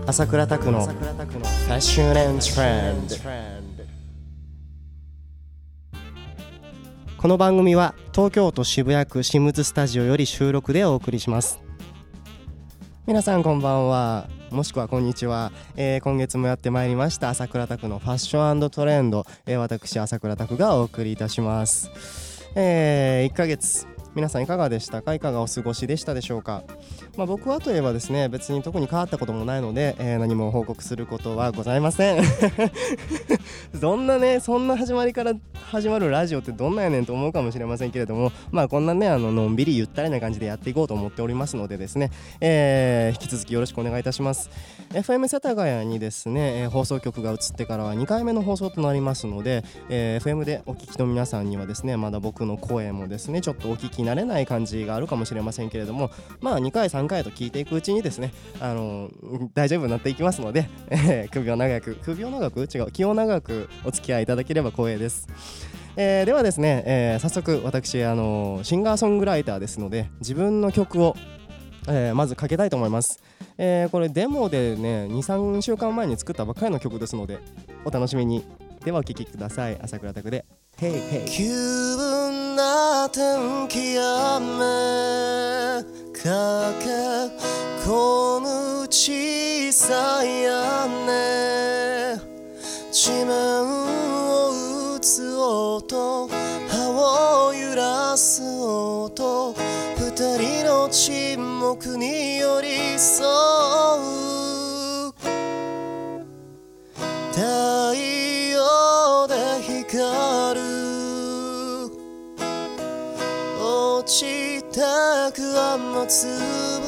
朝倉拓のファッション&トレンド。この番組は東京都渋谷区シムズスタジオより収録でお送りします。皆さんこんばんは、もしくはこんにちは。今月もやってまいりました朝倉拓のファッション&トレンド、私朝倉拓がお送りいたします。1ヶ月皆さんいかがでしたか？いかがお過ごしでしたでしょうか？僕はといえばですね、別に特に変わったこともないので、何も報告することはございませんそんな始まりから始まるラジオってどんなんやねんと思うかもしれませんけれども、こんなねのんびりゆったりな感じでやっていこうと思っておりますのでですね、引き続きよろしくお願いいたします。 FM 世田谷にですね、放送局が移ってからは2回目の放送となりますので、FM でお聞きの皆さんにはですね、まだ僕の声もですねちょっとお聞き慣れない感じがあるかもしれませんけれども、2回3回と聞いていくうちにですね、大丈夫になっていきますので、気を長くお付き合いいただければ光栄です。ではですね、早速私シンガーソングライターですので、自分の曲を、まずかけたいと思います。これデモでね 2,3 週間前に作ったばっかりの曲ですのでお楽しみに。ではお聴きください。朝倉拓で Hey Hey。 急な天気雨かけ込む小さい屋根、地面を打つ音、葉を揺らす音、二人の沈黙に寄り添う。太陽で光る落ちてく雨粒、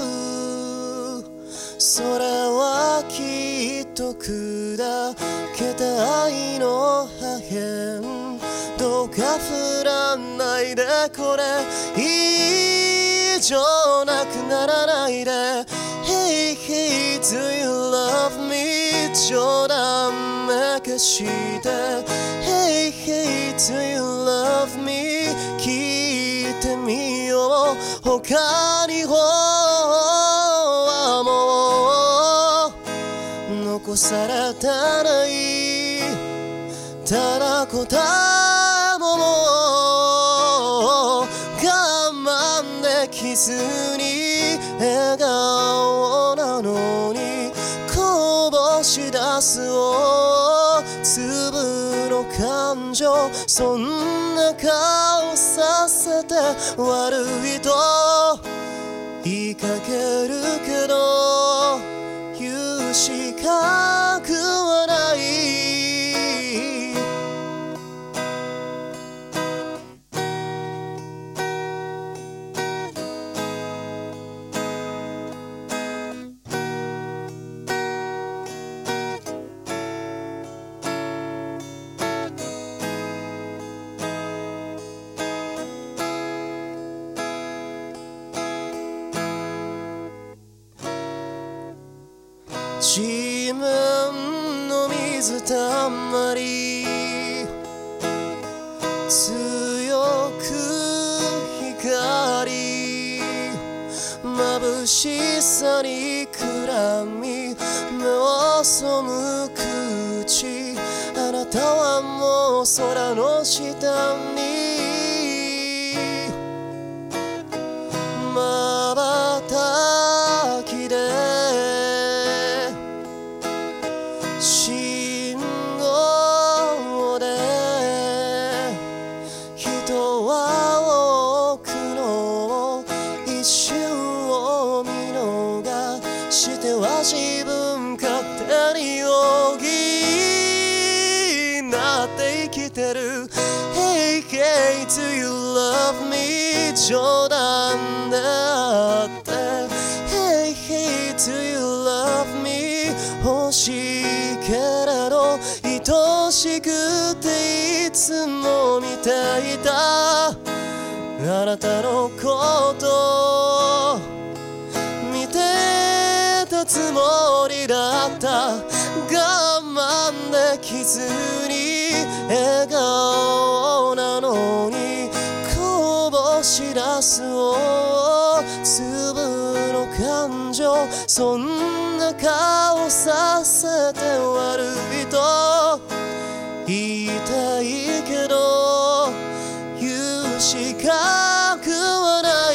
それはきっと砕けた愛の破片。どうか降らないで、これ以上なくならないで。 Hey hey do you love me 冗談めかして。 Hey hey do you love me 聞いてみよう。他に方はもう残されてない、ただ答えももう我慢できずに笑顔なのにこぼし出す大粒の感情、そんな顔させて悪いと言いかけるけど言う資格はない。地面の水たまり強く光、眩しさにくらみ目を背くうち、あなたはもう空の下に瞬きで信号で人は多くの一瞬を見逃しては自分勝手に容疑になって生きてる。 Hey hey do you love me 冗談であって。 Hey hey do you love me 欲しいけれど愛しくていつも見ていた。あなたのこと見てたつもりだった。我慢できずに笑顔なのにこぼし出す大粒の感情、そんな中をさせて悪いと言いたいけど言う資格はない。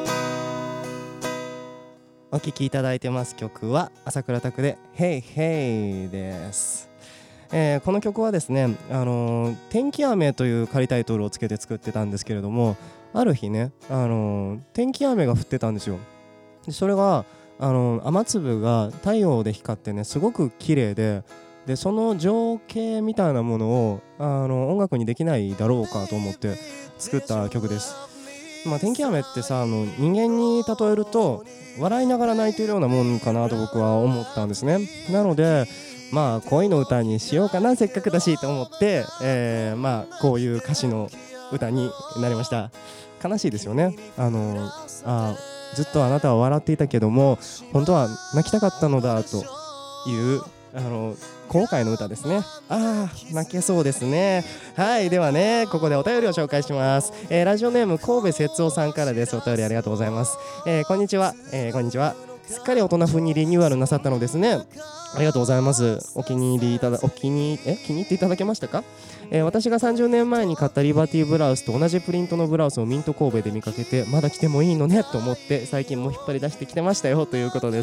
お聴きいただいてます曲は朝倉拓で Hey Hey です。この曲はですね、天気雨という仮タイトルをつけて作ってたんですけれども、ある日ね、天気雨が降ってたんですよ。でそれが雨粒が太陽で光ってね、すごく綺麗で、その情景みたいなものを音楽にできないだろうかと思って作った曲です。天気雨ってさ、人間に例えると笑いながら泣いているようなもんかなと僕は思ったんですね。なので恋の歌にしようかな、せっかくだしと思って、こういう歌詞の歌になりました。悲しいですよね。ずっとあなたは笑っていたけども本当は泣きたかったのだという後悔の歌ですね。泣けそうですね。はい、ではね、ここでお便りを紹介します。ラジオネーム神戸節夫さんからです。お便りありがとうございます。こんにちは、こんにちは。すっかり大人風にリニューアルなさったのですね。ありがとうございます。気に入っていただけましたか？私が30年前に買ったリバティブラウスと同じプリントのブラウスをミント神戸で見かけて、まだ着てもいいのねと思って最近も引っ張り出してきてましたよということです。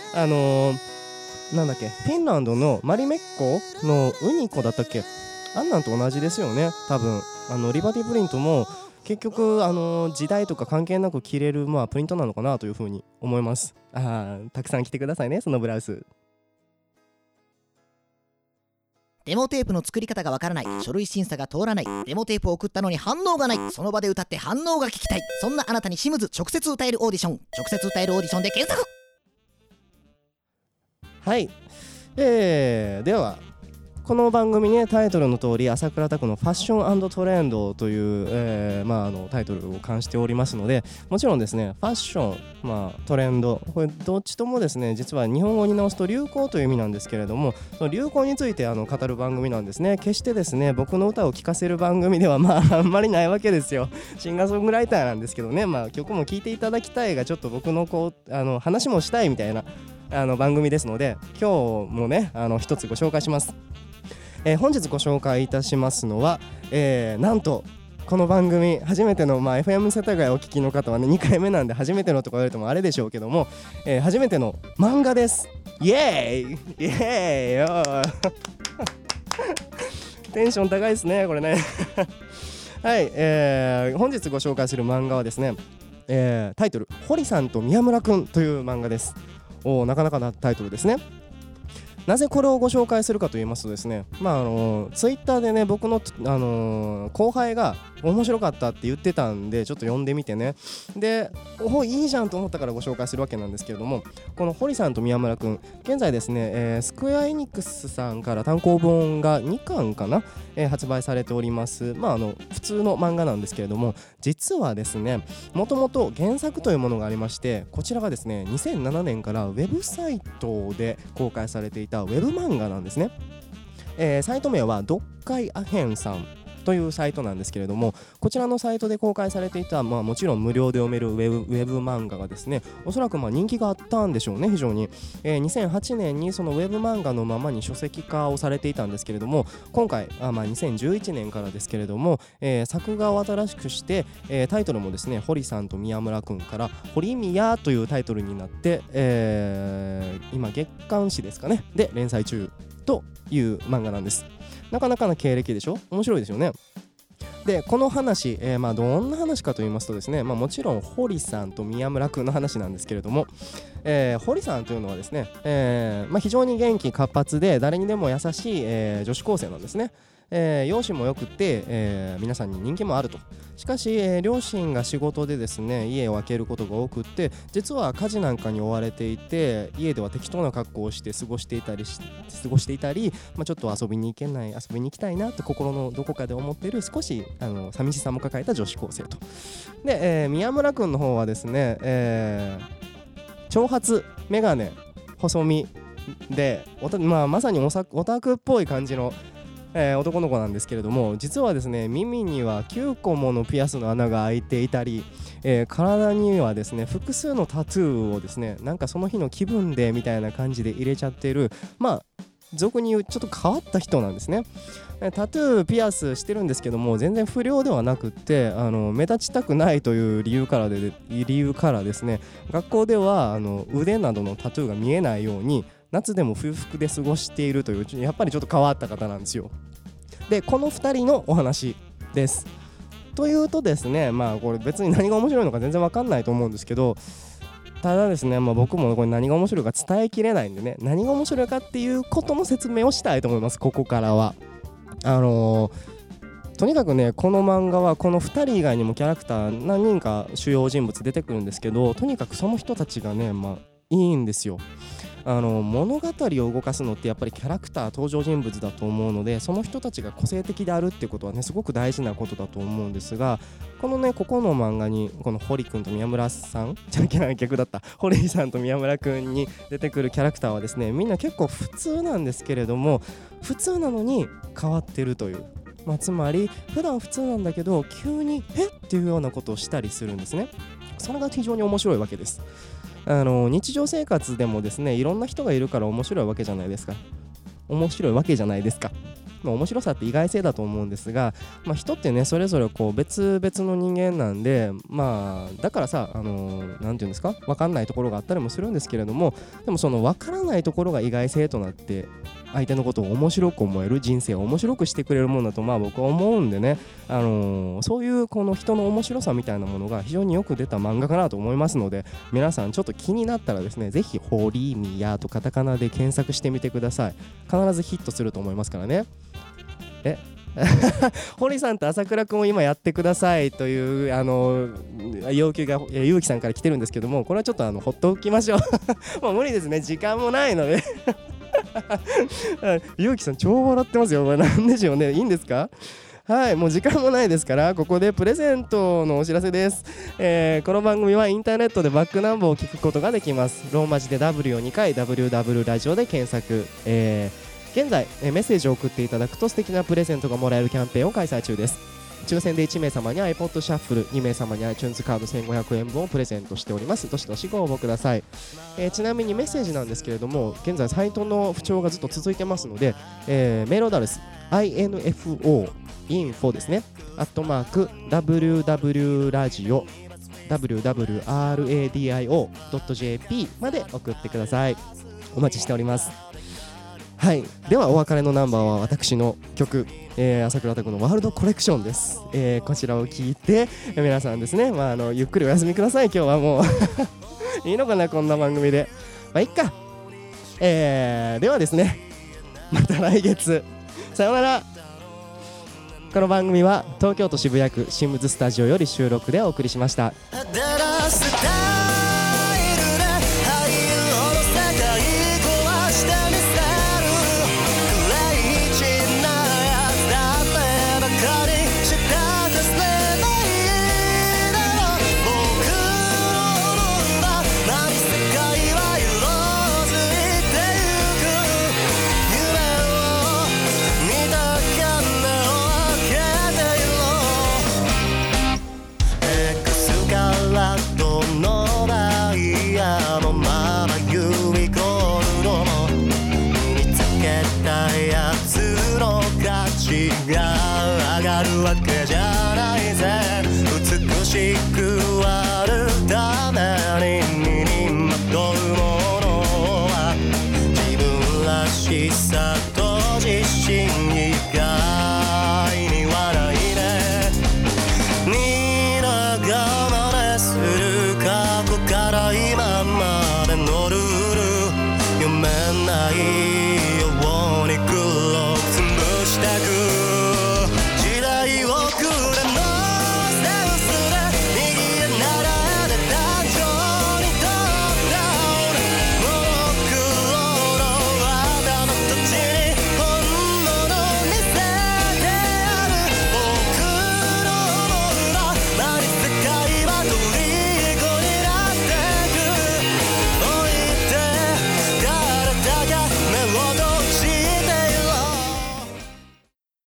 なんだっけ、フィンランドのマリメッコのウニコだったっけ、あんなんと同じですよね多分。リバティプリントも結局時代とか関係なく着れるプリントなのかなというふうに思います。たくさん着てくださいね、そのブラウス。 デモテープの作り方がわからない、書類審査が通らない、デモテープを送ったのに反応がない、その場で歌って反応が聞きたい、そんなあなたにシムズ直接歌えるオーディション、直接歌えるオーディションで検索。 はい、ではこの番組ね、タイトルの通り朝倉拓のファッション&トレンドという、タイトルを冠しておりますので、もちろんですね、ファッション、トレンド、これどっちともですね、実は日本語に直すと流行という意味なんですけれども、その流行について語る番組なんですね。決してですね、僕の歌を聴かせる番組ではあんまりないわけですよ。シンガーソングライターなんですけどね、曲も聴いていただきたいが、ちょっと僕の話もしたいみたいな番組ですので、今日もね一つご紹介します。本日ご紹介いたしますのは、なんとこの番組初めての、FM 世田谷お聞きの方はね、2回目なんで初めてのとか言われてもあれでしょうけども、初めての漫画です。イエーイイエーイテンション高いですねこれねはい、本日ご紹介する漫画はですね、タイトル堀さんと宮村くんという漫画です。なかなかなタイトルですね。なぜこれをご紹介するかと言いますとですね、ツイッターでね、僕の、後輩が面白かったって言ってたんで、ちょっと読んでみてね、でいいじゃんと思ったからご紹介するわけなんですけれども、この堀さんと宮村くん、現在ですね、スクエアエニックスさんから単行本が2巻かな、発売されております。普通の漫画なんですけれども、実はですね、もともと原作というものがありまして、こちらがですね2007年からウェブサイトで公開されていたウェブ漫画なんですね。サイト名は読解アヘンさんというサイトなんですけれども、こちらのサイトで公開されていた、もちろん無料で読めるウェブ漫画がですね、おそらく人気があったんでしょうね、非常に。2008年にそのウェブ漫画のままに書籍化をされていたんですけれども、今回2011年からですけれども、作画を新しくして、タイトルもですね、堀さんと宮村くんから堀宮というタイトルになって、今月刊誌ですかねで連載中という漫画なんです。なかなかな経歴でしょ、面白いですよね。でこの話、どんな話かと言いますとですね、もちろん堀さんと宮村くんの話なんですけれども、堀さんというのはですね、非常に元気活発で誰にでも優しい、女子高生なんですね。容姿も良くて、皆さんに人気もあると。しかし、両親が仕事でですね家を空けることが多くって、実は家事なんかに追われていて、家では適当な格好をして過ごしていたり、ちょっと遊びに行きたいなと心のどこかで思っている少し寂しさも抱えた女子高生と。で、宮村くんの方はですね、長髪メガネ細身でまさにオタクっぽい感じの男の子なんですけれども、実はですね耳には9個ものピアスの穴が開いていたり、体にはですね複数のタトゥーをですねなんかその日の気分でみたいな感じで入れちゃってる、俗に言うちょっと変わった人なんですね。タトゥーピアスしてるんですけども全然不良ではなくって目立ちたくないという理由からですね学校では腕などのタトゥーが見えないように夏でも冬服で過ごしているというやっぱりちょっと変わった方なんですよ。でこの2人のお話です。というとですねこれ別に何が面白いのか全然わかんないと思うんですけど、ただですね僕もこれ何が面白いか伝えきれないんでね、何が面白いかっていうことの説明をしたいと思います。ここからはとにかくねこの漫画はこの2人以外にもキャラクター何人か主要人物出てくるんですけど、とにかくその人たちがねいいんですよ。物語を動かすのってやっぱりキャラクター登場人物だと思うので、その人たちが個性的であるってことはねすごく大事なことだと思うんですが、この漫画にこの堀君と宮村さん逆だった堀井さんと宮村君に出てくるキャラクターはですねみんな結構普通なんですけれども、普通なのに変わってるという、つまり普段普通なんだけど急にっていうようなことをしたりするんですね。それが非常に面白いわけです。日常生活でもですねいろんな人がいるから面白いわけじゃないですか。面白さって意外性だと思うんですが、人ってねそれぞれ別々の人間なんでだからさなんていうんですか分かんないところがあったりもするんですけれども、でもその分からないところが意外性となって相手のことを面白く思える、人生を面白くしてくれるものだと僕は思うんでね、そういうこの人の面白さみたいなものが非常によく出た漫画かなと思いますので、皆さんちょっと気になったらですねぜひ堀宮とカタカナで検索してみてください。必ずヒットすると思いますからね。堀さんと朝倉くんを今やってくださいという要求がゆうきさんから来てるんですけども、これはちょっとほっときましょうもう無理ですね、時間もないのでゆうきさん超笑ってますよ。これなんでしょうね、いいんですか？はい、もう時間もないですからここでプレゼントのお知らせです。この番組はインターネットでバックナンバーを聞くことができます。ローマ字で W を2回 WW ラジオで検索。現在メッセージを送っていただくと素敵なプレゼントがもらえるキャンペーンを開催中です。抽選で1名様に iPod シャッフル、2名様に iTunes カード1500円分をプレゼントしております。どしどしご応募ください。ちなみにメッセージなんですけれども、現在サイトの不調がずっと続いてますので、メールアドレス info ですね@wwradio www.radio.jp まで送ってください。お待ちしております。はい、ではお別れのナンバーは私の曲、朝倉拓のワールドコレクションです。こちらを聴いて皆さんですね、ゆっくりお休みください。今日はもういいのかなこんな番組で、いっか。ではですねまた来月さようなら。この番組は東京都渋谷区シムズスタジオより収録でお送りしました。が上がるわけじゃないぜ。美しくあるために身にまとうものは自分らしさと自信以外